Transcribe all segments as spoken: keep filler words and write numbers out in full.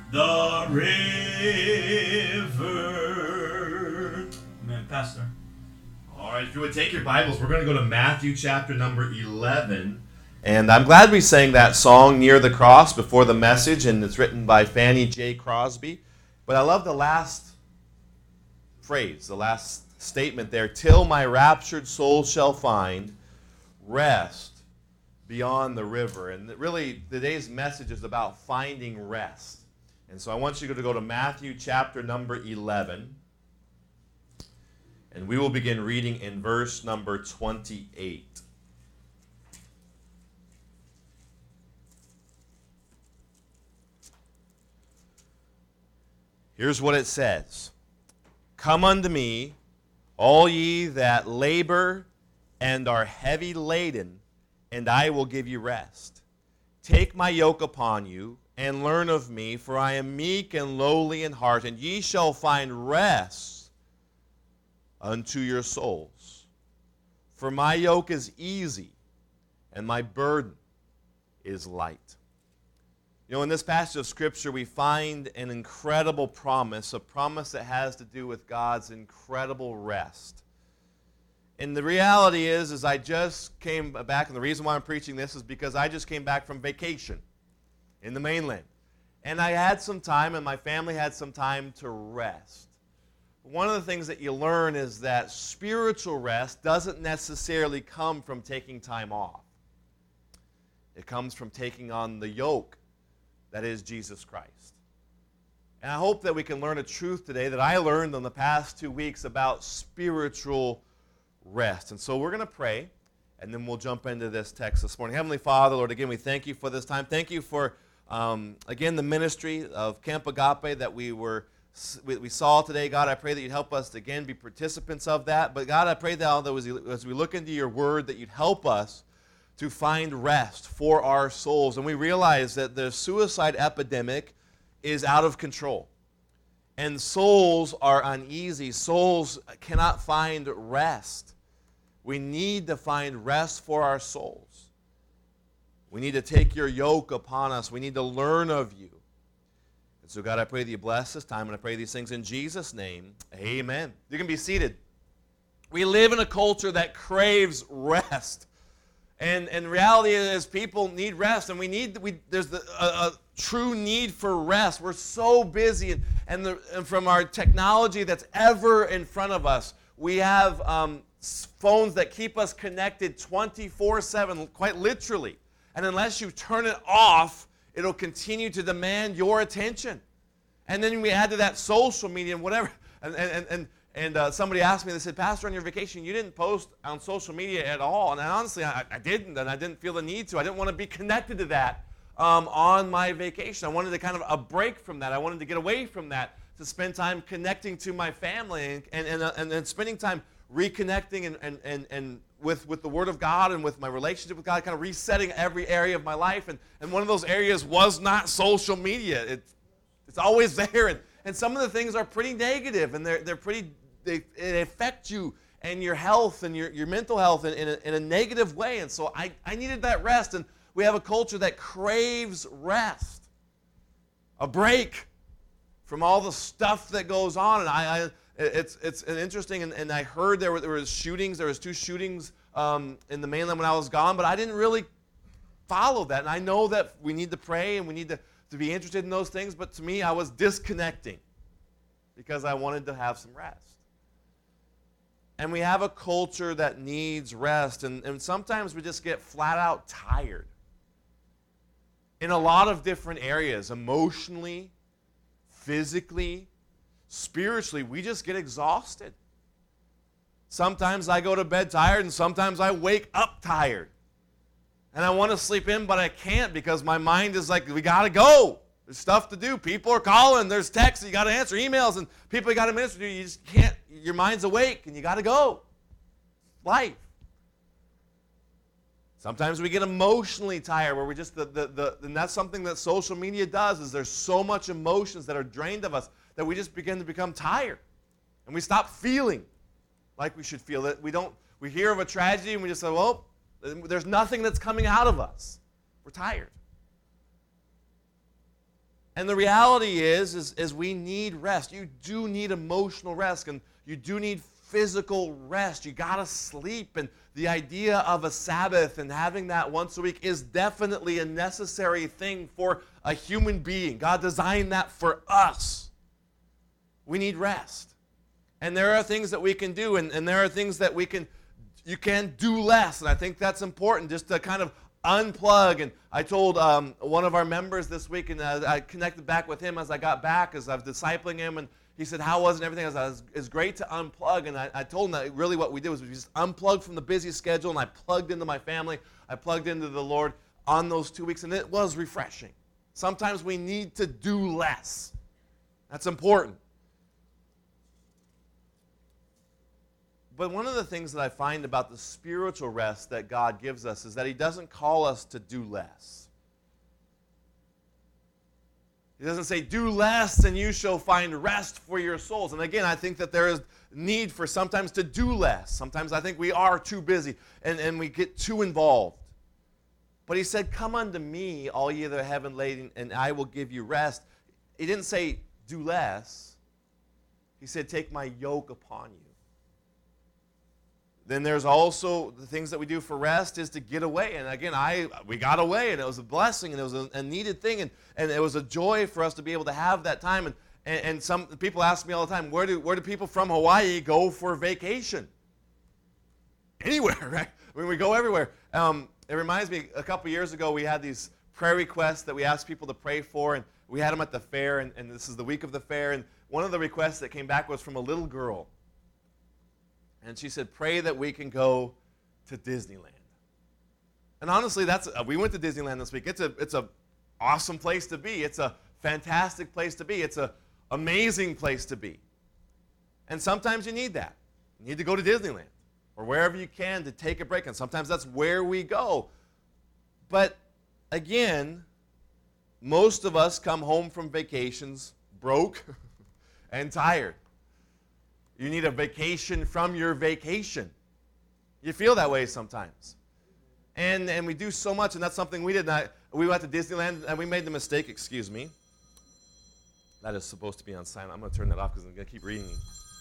the river. Amen, Pastor. All right, if you would take your Bibles, we're going to go to Matthew chapter number eleven. And I'm glad we sang that song, Near the Cross, before the message, and it's written by Fanny J. Crosby. But I love the last phrase, the last statement there, till my raptured soul shall find rest beyond the river. And really, today's message is about finding rest. And so I want you to go to Matthew chapter number eleven. And we will begin reading in verse number twenty-eight. Here's what it says. Come unto me, all ye that labor and are heavy laden, and I will give you rest. Take my yoke upon you, and learn of me, for I am meek and lowly in heart, and ye shall find rest unto your souls. For my yoke is easy, and my burden is light. You know, in this passage of Scripture, we find an incredible promise, a promise that has to do with God's incredible rest. And the reality is, is I just came back, and the reason why I'm preaching this is because I just came back from vacation in the mainland. And I had some time, and my family had some time to rest. One of the things that you learn is that spiritual rest doesn't necessarily come from taking time off. It comes from taking on the yoke that is Jesus Christ. And I hope that we can learn a truth today that I learned in the past two weeks about spiritual rest. And so we're going to pray, and then we'll jump into this text this morning. Heavenly Father, Lord, again, we thank you for this time. Thank you for, um, again, the ministry of Camp Agape that we were we saw today. God, I pray that you'd help us to, again, be participants of that. But God, I pray that although as we look into your word, that you'd help us to find rest for our souls. And we realize that the suicide epidemic is out of control. And souls are uneasy. Souls cannot find rest. We need to find rest for our souls. We need to take your yoke upon us. We need to learn of you. And so, God, I pray that you bless this time, and I pray these things in Jesus' name. Amen. You can be seated. We live in a culture that craves rest. And, and reality is people need rest, and we need we there's the, a, a true need for rest. We're so busy, and, and, the, and from our technology that's ever in front of us, we have um, phones that keep us connected twenty-four seven, quite literally. And unless you turn it off, it'll continue to demand your attention. And then we add to that social media and whatever. And, and, and, and uh, somebody asked me, they said, Pastor, on your vacation, you didn't post on social media at all. And honestly, I, I didn't, and I didn't feel the need to. I didn't want to be connected to that um, on my vacation. I wanted to kind of a break from that. I wanted to get away from that to spend time connecting to my family and, and, and, uh, and then spending time reconnecting and, and, and, and with, with the Word of God and with my relationship with God, kind of resetting every area of my life. And, and one of those areas was not social media. It, it's always there. And, and some of the things are pretty negative, and they're, they're pretty, they, they affect you and your health and your, your mental health in, in, a, in a negative way. And so I, I needed that rest. And we have a culture that craves rest, a break from all the stuff that goes on. And I, I It's it's an interesting, and, and I heard there were there was shootings. There was two shootings um, in the mainland when I was gone, but I didn't really follow that. And I know that we need to pray and we need to, to be interested in those things, but to me, I was disconnecting because I wanted to have some rest. And we have a culture that needs rest, and, and sometimes we just get flat out tired in a lot of different areas, emotionally, physically, spiritually. We just get exhausted. Sometimes I go to bed tired, and sometimes I wake up tired. And I want to sleep in, but I can't because my mind is like, we got to go. There's stuff to do. People are calling. There's texts. You got to answer emails, and people you got to minister to. You just can't. Your mind's awake, and you got to go. Life. Sometimes we get emotionally tired, where we just the, the the and that's something that social media does. Is there's so much emotions that are drained of us that we just begin to become tired, and we stop feeling like we should feel. That we don't. We hear of a tragedy, and we just say, well, there's nothing that's coming out of us. We're tired. And the reality is, is, is we need rest. You do need emotional rest, and you do need physical rest. You got to sleep, and the idea of a Sabbath and having that once a week is definitely a necessary thing for a human being. God designed that for us. We need rest. And there are things that we can do, and, and there are things that we can, you can do less, and I think that's important, just to kind of unplug. And I told um, one of our members this week, and uh, I connected back with him as I got back, as I was discipling him, and he said, how was it and everything? I was, it's great to unplug, and I, I told him that really what we did was we just unplugged from the busy schedule, and I plugged into my family, I plugged into the Lord on those two weeks, and it was refreshing. Sometimes we need to do less. That's important. But one of the things that I find about the spiritual rest that God gives us is that he doesn't call us to do less. He doesn't say, do less and you shall find rest for your souls. And again, I think that there is need for sometimes to do less. Sometimes I think we are too busy and, and we get too involved. But he said, come unto me, all ye that are heavy laden, and I will give you rest. He didn't say, do less. He said, take my yoke upon you. Then there's also the things that we do for rest is to get away. And again, I we got away, and it was a blessing, and it was a, a needed thing, and, and it was a joy for us to be able to have that time. And, and, and some people ask me all the time, where do, where do people from Hawaii go for vacation? Anywhere, right? When we go everywhere. Um, it reminds me, a couple years ago, we had these prayer requests that we asked people to pray for, and we had them at the fair, and, and this is the week of the fair, and one of the requests that came back was from a little girl. And she said, pray that we can go to Disneyland. And honestly, that's uh, we went to Disneyland this week. It's a it's a awesome place to be. It's a fantastic place to be. It's a amazing place to be. And sometimes you need that. You need to go to Disneyland or wherever you can to take a break. And sometimes that's where we go. But again, most of us come home from vacations broke and tired. You need a vacation from your vacation. You feel that way sometimes. And and we do so much, and that's something we did not. We went to Disneyland, and we made the mistake, excuse me. That is supposed to be on silent. I'm going to turn that off because I'm going to keep reading.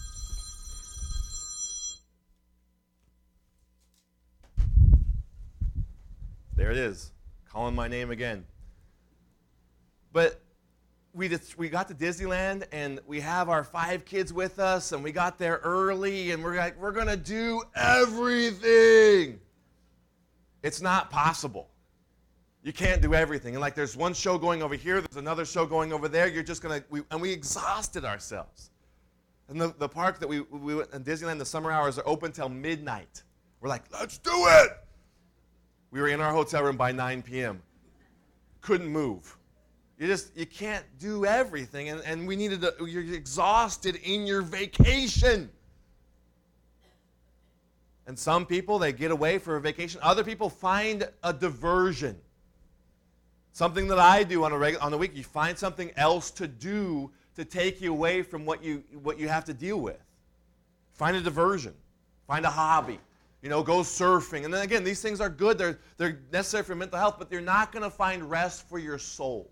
There it is, calling my name again. But We just, we got to Disneyland, and we have our five kids with us, and we got there early, and we're like, we're going to do everything. It's not possible. You can't do everything. And like there's one show going over here, there's another show going over there. You're just going to, and we exhausted ourselves. And the, the park that we, we went in Disneyland, the summer hours are open till midnight. We're like, let's do it. We were in our hotel room by nine p.m. Couldn't move. You just, you can't do everything, and, and we needed to, you're exhausted in your vacation. And some people, they get away for a vacation. Other people find a diversion. Something that I do on a regular, on the week, you find something else to do to take you away from what you, what you have to deal with. Find a diversion. Find a hobby. You know, go surfing. And then again, these things are good. They're, they're necessary for mental health, but you're not going to find rest for your soul.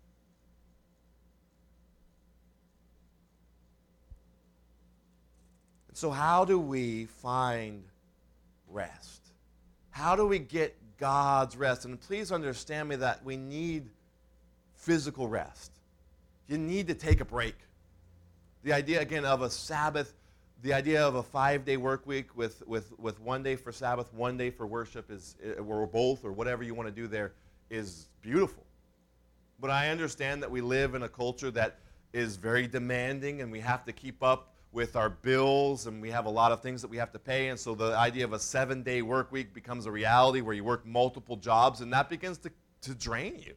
So how do we find rest? How do we get God's rest? And please understand me that we need physical rest. You need to take a break. The idea, again, of a Sabbath, the idea of a five-day work week with, with, with one day for Sabbath, one day for worship, is, or both, or whatever you want to do there, is beautiful. But I understand that we live in a culture that is very demanding, and we have to keep up with our bills, and we have a lot of things that we have to pay, and so the idea of a seven-day work week becomes a reality where you work multiple jobs, and that begins to, to drain you.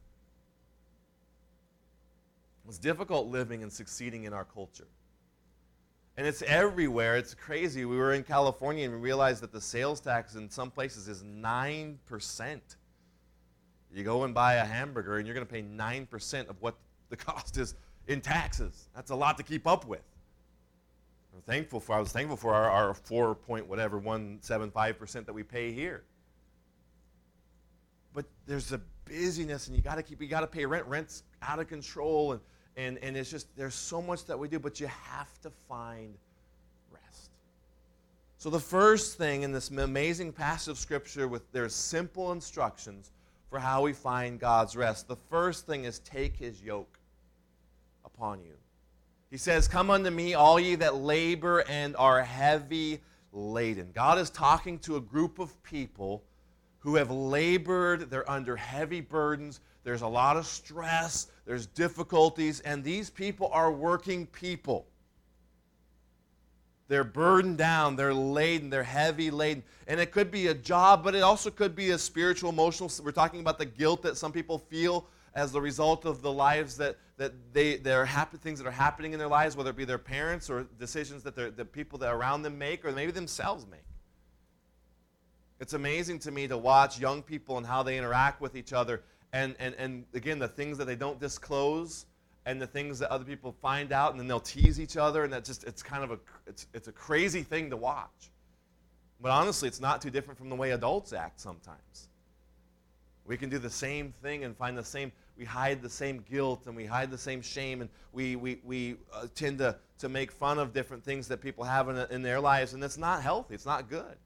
It's difficult living and succeeding in our culture. And it's everywhere. It's crazy. We were in California, and we realized that the sales tax in some places is nine percent. You go and buy a hamburger, and you're going to pay nine percent of what the cost is in taxes. That's a lot to keep up with. I'm thankful for, I was thankful for our, our four point whatever, one seven five percent that we pay here. but there's a busyness, and you got to keep, you got to pay rent. Rent's out of control, and, and, and it's just, there's so much that we do, but you have to find rest. So the first thing in this amazing passage of Scripture, with there's simple instructions for how we find God's rest. The first thing is take his yoke upon you. He says, come unto me, all ye that labor and are heavy laden. God is talking to a group of people who have labored. They're under heavy burdens. There's a lot of stress. There's difficulties. And these people are working people. They're burdened down. They're laden. They're heavy laden. And it could be a job, but it also could be a spiritual, emotional. We're talking about the guilt that some people feel as the result of the lives that, that they, they're happy, things that are happening in their lives, whether it be their parents or decisions that the people that are around them make, or maybe themselves make. It's amazing to me to watch young people and how they interact with each other, and, and, and again, the things that they don't disclose, and the things that other people find out, and then they'll tease each other, and that just, it's kind of a, it's, it's a crazy thing to watch. But honestly, it's not too different from the way adults act sometimes. We can do the same thing and find the same, we hide the same guilt, and we hide the same shame, and we, we, we uh, tend to, to make fun of different things that people have in, in their lives, and it's not healthy, it's not good.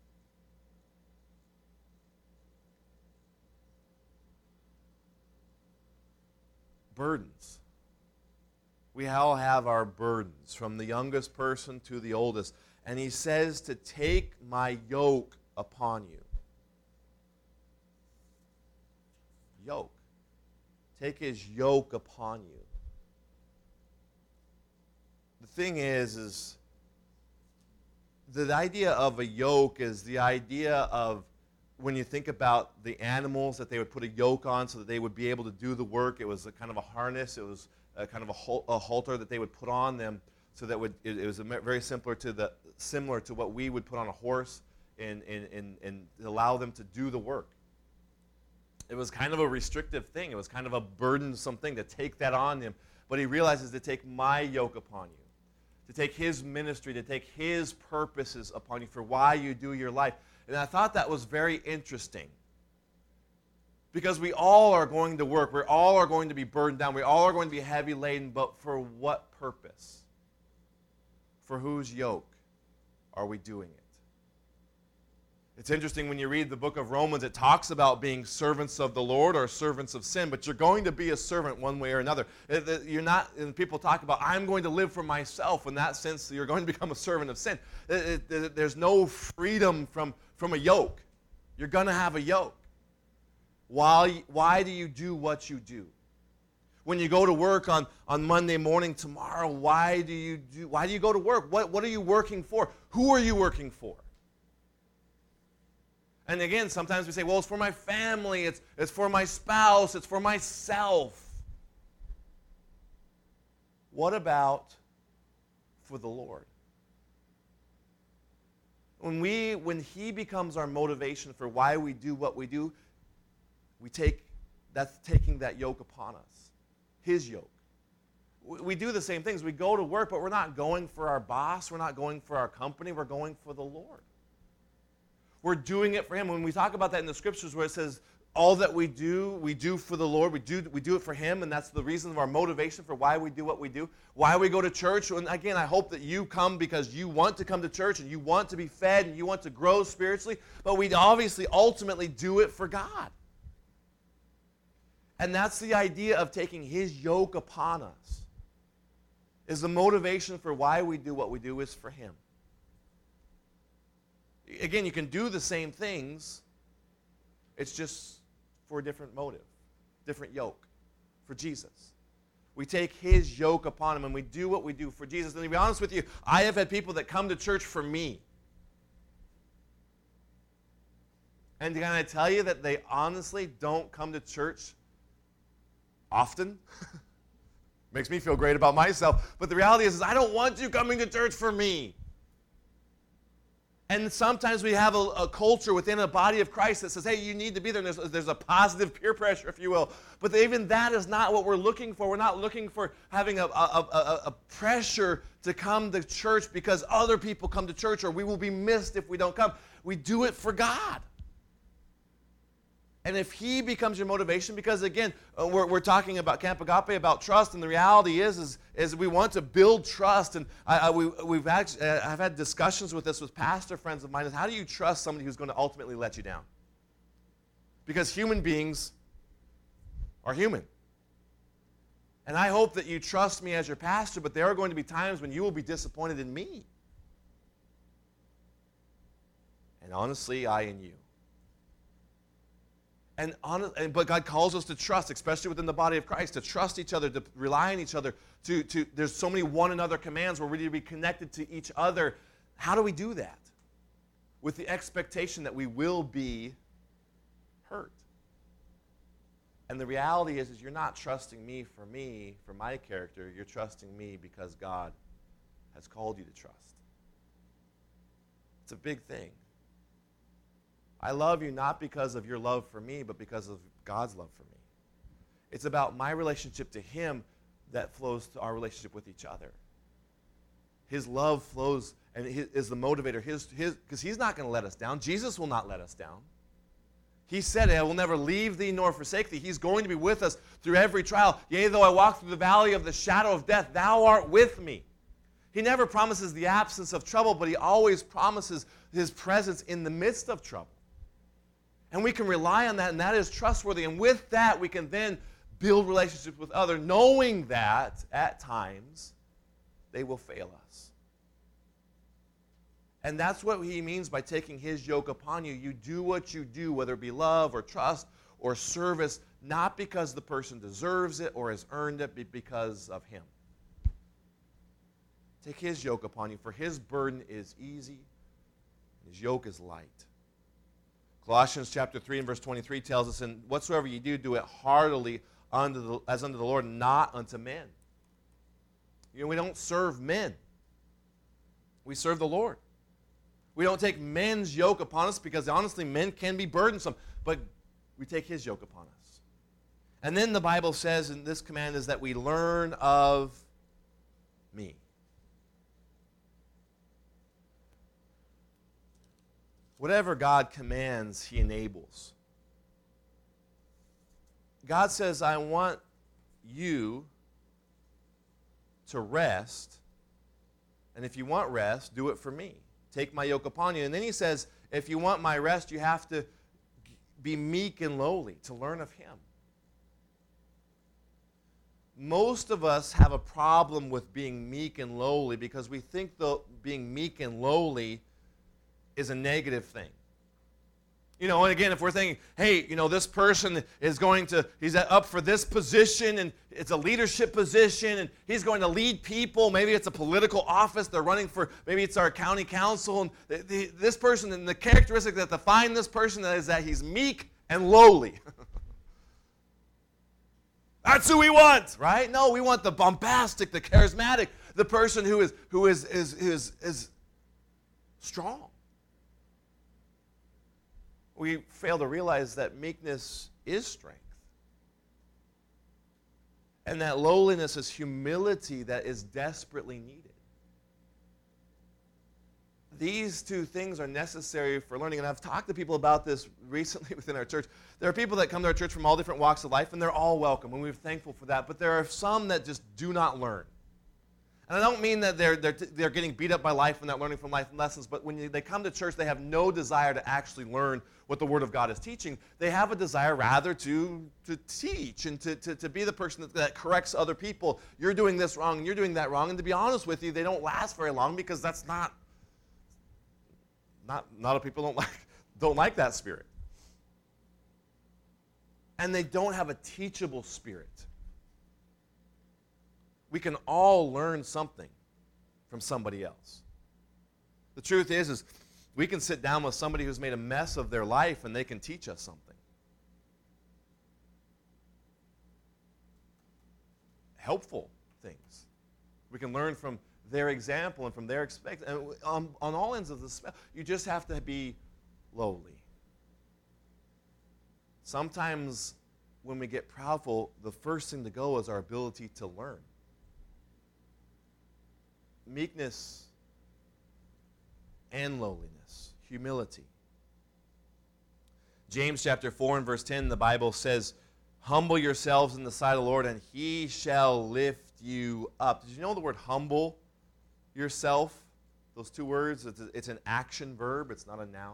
Burdens. We all have our burdens, from the youngest person to the oldest. And he says to take my yoke upon you. Yoke. Take his yoke upon you. The thing is, is the idea of a yoke is the idea of, when you think about the animals that they would put a yoke on so that they would be able to do the work, it was a kind of a harness, it was a kind of a, hol- a halter that they would put on them, so that would, it, it was a very similar to the similar to what we would put on a horse and, and, and, and allow them to do the work. It was kind of a restrictive thing. It was kind of a burdensome thing to take that on them. But he realizes to take my yoke upon you, to take his ministry, to take his purposes upon you for why you do your life. And I thought that was very interesting, because we all are going to work. We all are going to be burdened down. We all are going to be heavy laden, but for what purpose? For whose yoke are we doing it? It's interesting when you read the book of Romans, it talks about being servants of the Lord or servants of sin, but you're going to be a servant one way or another. You're not, and people talk about, I'm going to live for myself. In that sense, you're going to become a servant of sin. There's no freedom from, from a yoke. You're going to have a yoke. Why, why do you do what you do? When you go to work on, on Monday morning tomorrow, why do you do, why do you go to work? What, what are you working for? Who are you working for? And again, sometimes we say, well, it's for my family, it's, it's for my spouse, it's for myself. What about for the Lord? When we, when he becomes our motivation for why we do what we do, we take, that's taking that yoke upon us, his yoke. We, we do the same things. We go to work, but we're not going for our boss, we're not going for our company, we're going for the Lord. We're doing it for him. When we talk about that in the scriptures where it says all that we do, we do for the Lord, we do, we do it for him, and that's the reason of our motivation for why we do what we do, why we go to church. And again, I hope that you come because you want to come to church and you want to be fed and you want to grow spiritually, but we obviously ultimately do it for God. And that's the idea of taking his yoke upon us, is the motivation for why we do what we do is for him. Again, you can do the same things. It's just for a different motive, different yoke, for Jesus. We take his yoke upon him and we do what we do for Jesus. And to be honest with you, I have had people that come to church for me. And can I tell you that they honestly don't come to church often? Makes me feel great about myself. But the reality is, is I don't want you coming to church for me. And sometimes we have a, a culture within a body of Christ that says, hey, you need to be there. And there's, there's a positive peer pressure, if you will. But even that is not what we're looking for. We're not looking for having a, a, a, a pressure to come to church because other people come to church, or we will be missed if we don't come. We do it for God. And if he becomes your motivation, because again, uh, we're, we're talking about Camp Agape, about trust, and the reality is, is, is we want to build trust. And I, I, we, we've actually, uh, I've had discussions with this with pastor friends of mine. Is how do you trust somebody who's going to ultimately let you down? Because human beings are human. And I hope that you trust me as your pastor, but there are going to be times when you will be disappointed in me. And honestly, I in you. And honest, but God calls us to trust, especially within the body of Christ, to trust each other, to rely on each other. To, to there's so many one another commands where we need to be connected to each other. How do we do that? With the expectation that we will be hurt. And the reality is, is you're not trusting me for me, for my character. You're trusting me because God has called you to trust. It's a big thing. I love you not because of your love for me, but because of God's love for me. It's about my relationship to him that flows to our relationship with each other. His love flows and is the motivator. His, his, because he's not going to let us down. Jesus will not let us down. He said, I will never leave thee nor forsake thee. He's going to be with us through every trial. Yea, though I walk through the valley of the shadow of death, thou art with me. He never promises the absence of trouble, but he always promises his presence in the midst of trouble. And we can rely on that, and that is trustworthy. And with that, we can then build relationships with others, knowing that at times they will fail us. And that's what he means by taking his yoke upon you. You do what you do, whether it be love or trust or service, not because the person deserves it or has earned it, but because of him. Take his yoke upon you, for his burden is easy, and his yoke is light. Colossians chapter three and verse twenty-three tells us, and whatsoever you do, do it heartily unto the, as unto the Lord, not unto men. You know, we don't serve men. We serve the Lord. We don't take men's yoke upon us because honestly, men can be burdensome, but we take his yoke upon us. And then the Bible says, and this command is that we learn of me. Whatever God commands, he enables. God says, I want you to rest, and if you want rest, do it for me. Take my yoke upon you. And then he says, if you want my rest, you have to be meek and lowly, to learn of him. Most of us have a problem with being meek and lowly because we think that being meek and lowly is a negative thing. You know, and again, if we're thinking, hey, you know, this person is going to, he's up for this position, and it's a leadership position, and he's going to lead people. Maybe it's a political office they're running for. Maybe it's our county council. And the, the, this person, and the characteristic that define this person is that he's meek and lowly. That's who we want, right? No, we want the bombastic, the charismatic, the person who is who is is is, is strong. We fail to realize that meekness is strength. And that lowliness is humility that is desperately needed. These two things are necessary for learning. And I've talked to people about this recently within our church. There are people that come to our church from all different walks of life, and they're all welcome, and we're thankful for that. But there are some that just do not learn. And I don't mean that they're, they're, they're getting beat up by life and not learning from life lessons, but when you, they come to church, they have no desire to actually learn what the Word of God is teaching. They have a desire rather to, to teach and to, to, to be the person that, that corrects other people. You're doing this wrong and you're doing that wrong. And to be honest with you, they don't last very long because that's not, not, not a people don't like, don't like that spirit. And they don't have a teachable spirit. We can all learn something from somebody else. The truth is, is we can sit down with somebody who's made a mess of their life and they can teach us something. Helpful things. We can learn from their example and from their expect. And on, on all ends of the spectrum, you just have to be lowly. Sometimes when we get proudful, the first thing to go is our ability to learn. Meekness and lowliness, humility. James chapter four and verse ten, the Bible says, humble yourselves in the sight of the Lord, and he shall lift you up. Did you know the word humble yourself? Those two words, it's, a, it's an action verb. It's not a noun.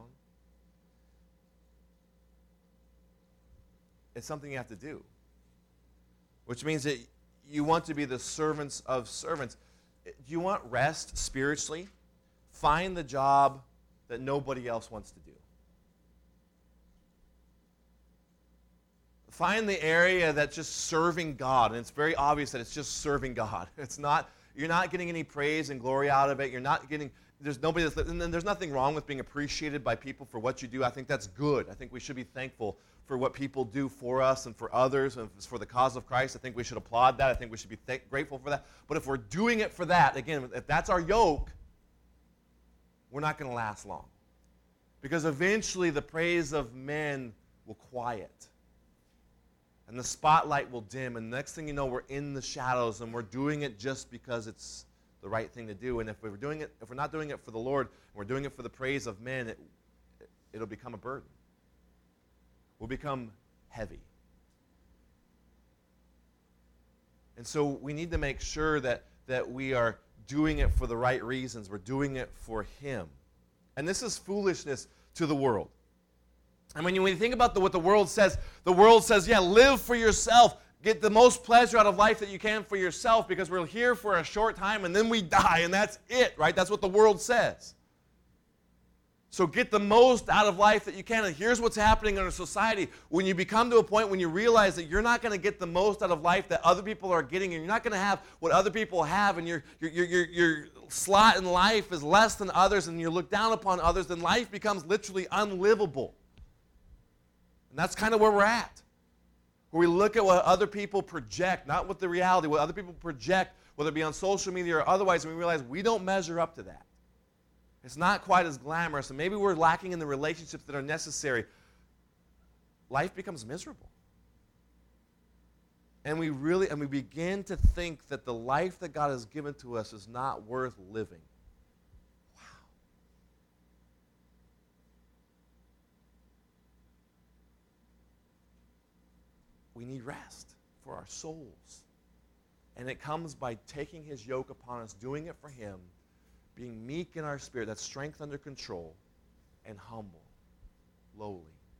It's something you have to do, which means that you want to be the servants of servants. Do you want rest spiritually? Find the job that nobody else wants to do. Find the area that's just serving God, and it's very obvious that it's just serving God. It's not, you're not getting any praise and glory out of it. You're not getting, there's nobody that's, and then there's nothing wrong with being appreciated by people for what you do. I think that's good. I think we should be thankful for what people do for us and for others, and if it's for the cause of Christ, I think we should applaud that. I think we should be th- grateful for that. But if we're doing it for that, again, if that's our yoke, we're not going to last long. Because eventually the praise of men will quiet. And the spotlight will dim, and the next thing you know, we're in the shadows, and we're doing it just because it's the right thing to do. And if we're doing it, if we're not doing it for the Lord, and we're doing it for the praise of men, it, it'll become a burden. We'll become heavy. And so we need to make sure that, that we are doing it for the right reasons. We're doing it for Him. And this is foolishness to the world. And when you, when you think about the, what the world says, the world says, yeah, live for yourself. Get the most pleasure out of life that you can for yourself, because we're here for a short time and then we die, and that's it, right? That's what the world says. So get the most out of life that you can. And here's what's happening in our society. When you become to a point when you realize that you're not going to get the most out of life that other people are getting, and you're not going to have what other people have, and your, your, your, your, your slot in life is less than others, and you look down upon others, then life becomes literally unlivable. And that's kind of where we're at. Where we look at what other people project, not what the reality, what other people project, whether it be on social media or otherwise, and we realize we don't measure up to that. It's not quite as glamorous, and maybe we're lacking in the relationships that are necessary. Life becomes miserable. And we really, and we begin to think that the life that God has given to us is not worth living. We need rest for our souls. And it comes by taking His yoke upon us, doing it for Him, being meek in our spirit, that's strength under control, and humble, lowly.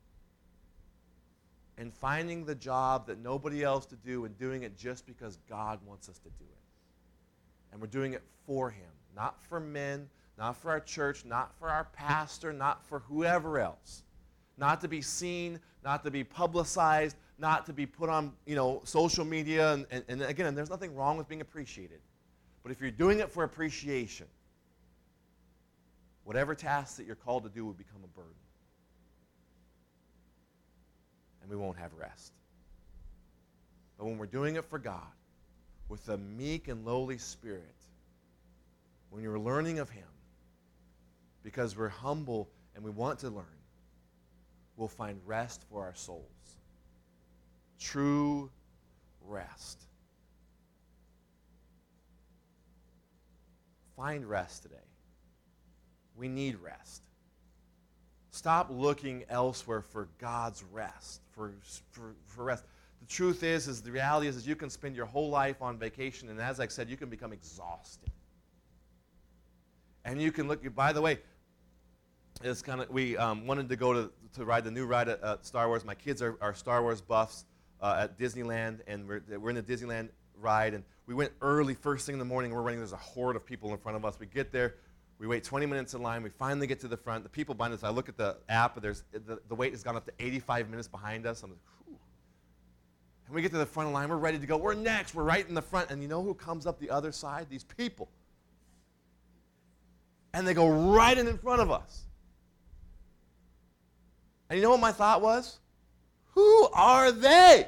And finding the job that nobody else to do and doing it just because God wants us to do it. And we're doing it for Him, not for men, not for our church, not for our pastor, not for whoever else. Not to be seen, not to be publicized, not to be put on, you know, social media. And, and, and again, and there's nothing wrong with being appreciated. But if you're doing it for appreciation, whatever task that you're called to do will become a burden. And we won't have rest. But when we're doing it for God, with a meek and lowly spirit, when you're learning of Him, because we're humble and we want to learn, we'll find rest for our souls. True rest. Find rest today. We need rest. Stop looking elsewhere for God's rest, for, for, for rest. The truth is, is the reality is, is you can spend your whole life on vacation, and as I said, you can become exhausted. And you can look, by the way, it's kind of, we um, wanted to go to, to ride the new ride at uh, Star Wars. My kids are, are Star Wars buffs uh, at Disneyland, and we're, we're in the Disneyland ride, and we went early, first thing in the morning, and we're running, there's a horde of people in front of us. We get there, we wait twenty minutes in line, we finally get to the front. The people behind us, I look at the app, and there's, the, the wait has gone up to eighty-five minutes behind us. I'm like, whew. And we get to the front of the line, we're ready to go, we're next, we're right in the front, and you know who comes up the other side? These people. And they go right in in front of us. And you know what my thought was? Who are they?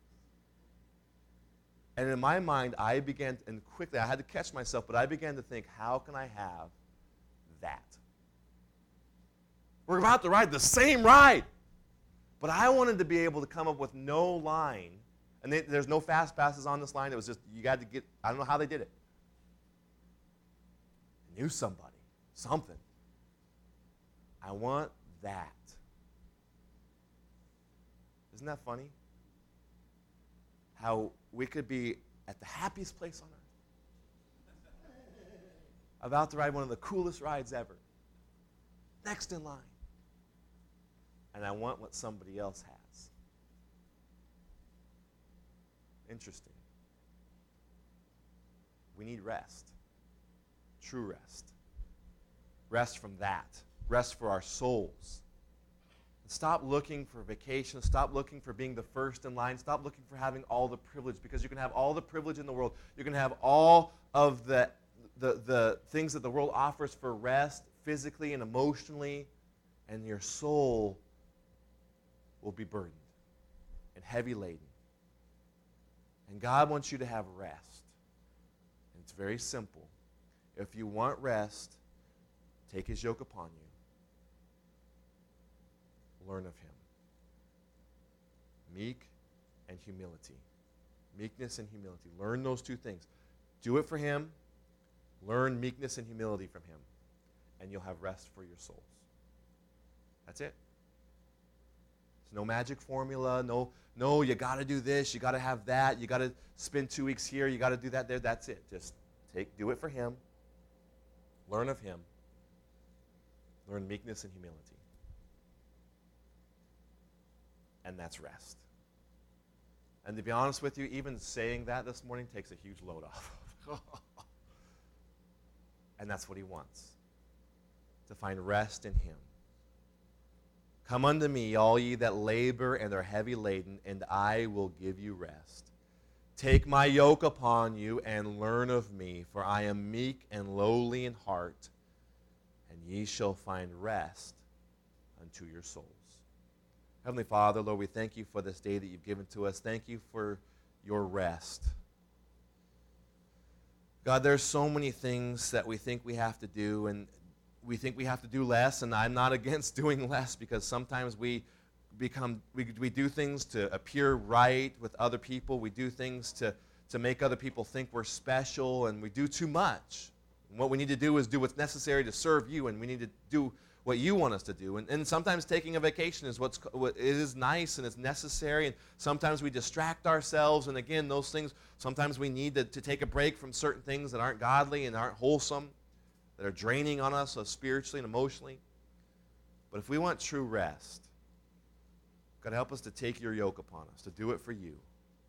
And in my mind, I began, and quickly, I had to catch myself, but I began to think, how can I have that? We're about to ride the same ride. But I wanted to be able to come up with no line. And they, there's no fast passes on this line. It was just, you got to get, I don't know how they did it. I knew somebody, something. I want that. Isn't that funny? How we could be at the happiest place on earth, about to ride one of the coolest rides ever, next in line, and I want what somebody else has. Interesting. We need rest, true rest. Rest from that, rest for our souls. Stop looking for vacation. Stop looking for being the first in line. Stop looking for having all the privilege, because you can have all the privilege in the world. You can have all of the, the, the things that the world offers for rest, physically and emotionally, and your soul will be burdened and heavy laden. And God wants you to have rest. And it's very simple. If you want rest, take his yoke upon you. Learn of him. Meek and humility. Meekness and humility. Learn those two things. Do it for him. Learn meekness and humility from him. And you'll have rest for your souls. That's it. There's no magic formula. No, no, you got to do this. You got to have that. You got to spend two weeks here. You got to do that there. That's it. Just take, do it for him. Learn of him. Learn meekness and humility. And that's rest. And to be honest with you, even saying that this morning takes a huge load off. And that's what he wants, to find rest in him. Come unto me, all ye that labor and are heavy laden, and I will give you rest. Take my yoke upon you and learn of me, for I am meek and lowly in heart, and ye shall find rest unto your souls. Heavenly Father, Lord, we thank you for this day that you've given to us. Thank you for your rest. God, there's so many things that we think we have to do, and we think we have to do less, and I'm not against doing less, because sometimes we become, we, we do things to appear right with other people. We do things to, to make other people think we're special, and we do too much. And what we need to do is do what's necessary to serve you, and we need to do what you want us to do. And, and sometimes taking a vacation is what's what, it is nice and it's necessary, and sometimes we distract ourselves, and again, those things, sometimes we need to, to take a break from certain things that aren't godly and aren't wholesome, that are draining on us so spiritually and emotionally. But if we want true rest, God, help us to take your yoke upon us, to do it for you,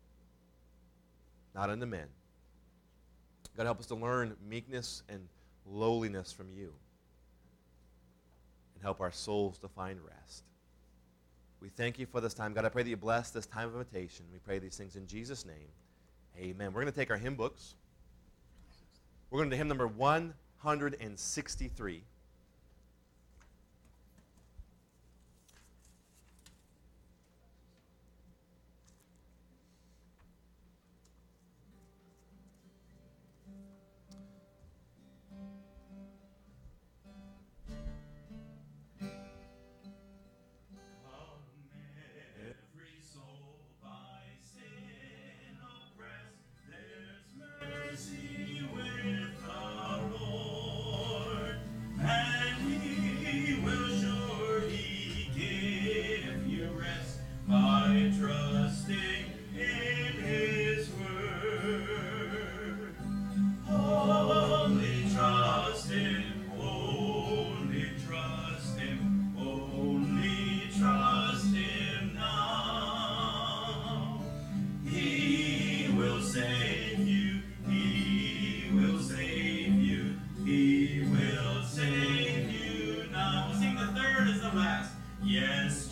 not unto men. God, help us to learn meekness and lowliness from you, and help our souls to find rest. We thank you for this time. God, I pray that you bless this time of invitation. We pray these things in Jesus' name. Amen. We're going to take our hymn books. We're going to hymn number one hundred sixty-three.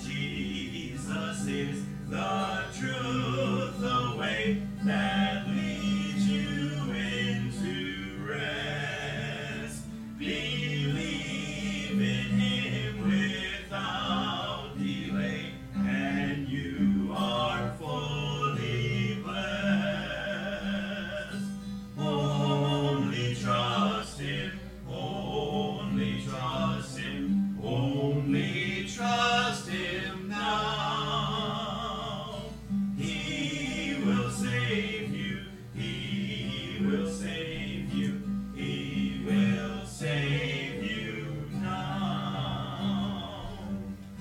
That leads